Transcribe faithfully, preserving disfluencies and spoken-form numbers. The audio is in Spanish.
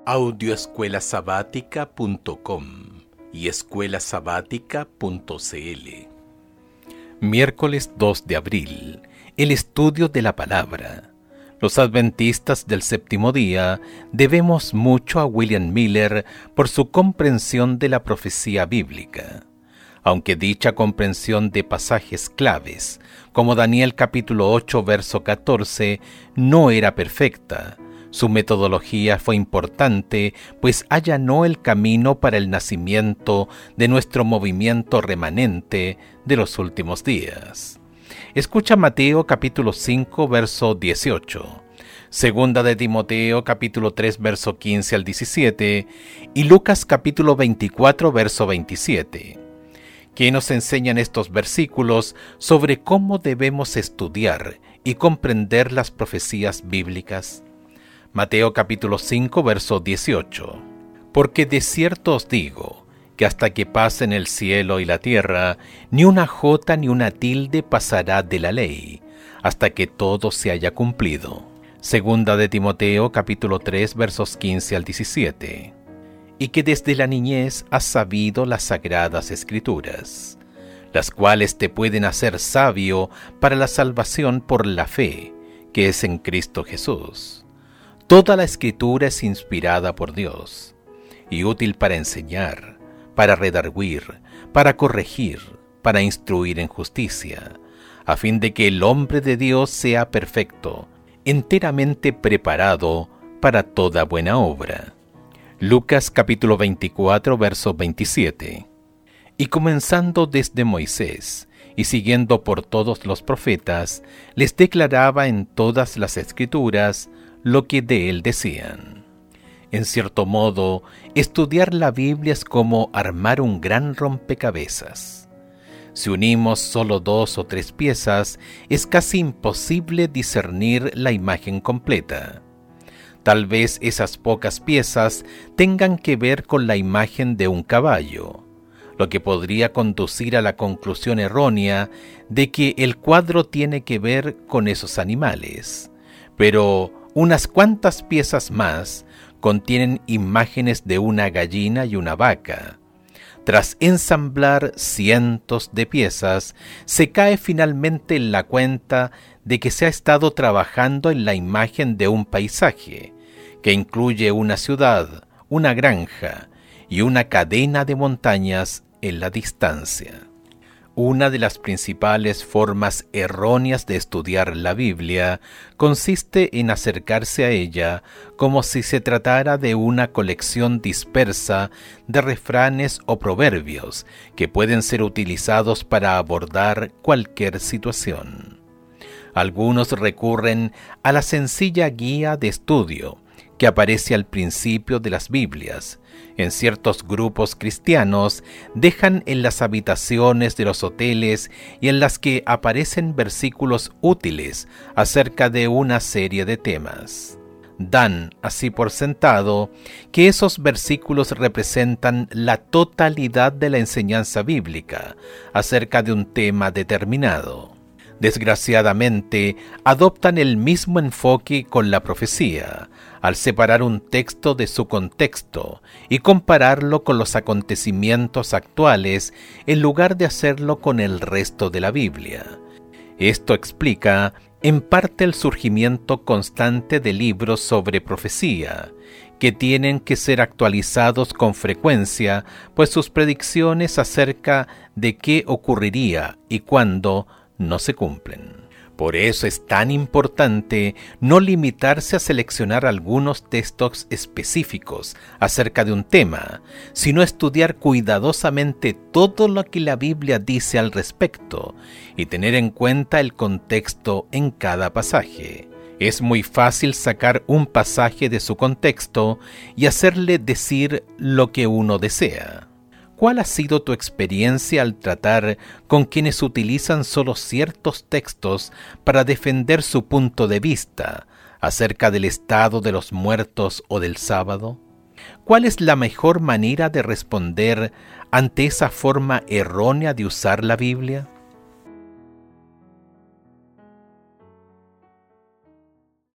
audio escuela sabática punto com y escuela sabática punto c l. Miércoles dos de abril. El estudio de la palabra. Los adventistas del séptimo día debemos mucho a William Miller por su comprensión de la profecía bíblica. Aunque dicha comprensión de pasajes claves, como Daniel capítulo ocho, verso catorce, no era perfecta, su metodología fue importante, pues allanó el camino para el nacimiento de nuestro movimiento remanente de los últimos días. Escucha Mateo capítulo cinco, verso dieciocho, Segunda de Timoteo capítulo tres, verso quince al diecisiete y Lucas capítulo veinticuatro, verso veintisiete. Que nos enseñan estos versículos sobre cómo debemos estudiar y comprender las profecías bíblicas. Mateo capítulo cinco, verso dieciocho. Porque de cierto os digo, que hasta que pasen el cielo y la tierra, ni una jota ni una tilde pasará de la ley, hasta que todo se haya cumplido. Segunda de Timoteo capítulo tres, versos quince al diecisiete. Y que desde la niñez has sabido las sagradas escrituras, las cuales te pueden hacer sabio para la salvación por la fe, que es en Cristo Jesús. Toda la escritura es inspirada por Dios, y útil para enseñar, para redarguir, para corregir, para instruir en justicia, a fin de que el hombre de Dios sea perfecto, enteramente preparado para toda buena obra. Lucas capítulo veinticuatro, verso veintisiete. Y comenzando desde Moisés, y siguiendo por todos los profetas, les declaraba en todas las escrituras lo que de él decían. En cierto modo, estudiar la Biblia es como armar un gran rompecabezas. Si unimos solo dos o tres piezas, es casi imposible discernir la imagen completa. Tal vez esas pocas piezas tengan que ver con la imagen de un caballo, lo que podría conducir a la conclusión errónea de que el cuadro tiene que ver con esos animales. Pero unas cuantas piezas más contienen imágenes de una gallina y una vaca. Tras ensamblar cientos de piezas, se cae finalmente en la cuenta de que se ha estado trabajando en la imagen de un paisaje, que incluye una ciudad, una granja y una cadena de montañas en la distancia. Una de las principales formas erróneas de estudiar la Biblia consiste en acercarse a ella como si se tratara de una colección dispersa de refranes o proverbios que pueden ser utilizados para abordar cualquier situación. Algunos recurren a la sencilla guía de estudio que aparece al principio de las Biblias. En ciertos grupos cristianos dejan en las habitaciones de los hoteles y en las que aparecen versículos útiles acerca de una serie de temas. Dan así por sentado que esos versículos representan la totalidad de la enseñanza bíblica acerca de un tema determinado. Desgraciadamente, adoptan el mismo enfoque con la profecía, al separar un texto de su contexto y compararlo con los acontecimientos actuales en lugar de hacerlo con el resto de la Biblia. Esto explica, en parte, el surgimiento constante de libros sobre profecía, que tienen que ser actualizados con frecuencia, pues sus predicciones acerca de qué ocurriría y cuándo no se cumplen. Por eso es tan importante no limitarse a seleccionar algunos textos específicos acerca de un tema, sino estudiar cuidadosamente todo lo que la Biblia dice al respecto y tener en cuenta el contexto en cada pasaje. Es muy fácil sacar un pasaje de su contexto y hacerle decir lo que uno desea. ¿Cuál ha sido tu experiencia al tratar con quienes utilizan solo ciertos textos para defender su punto de vista acerca del estado de los muertos o del sábado? ¿Cuál es la mejor manera de responder ante esa forma errónea de usar la Biblia?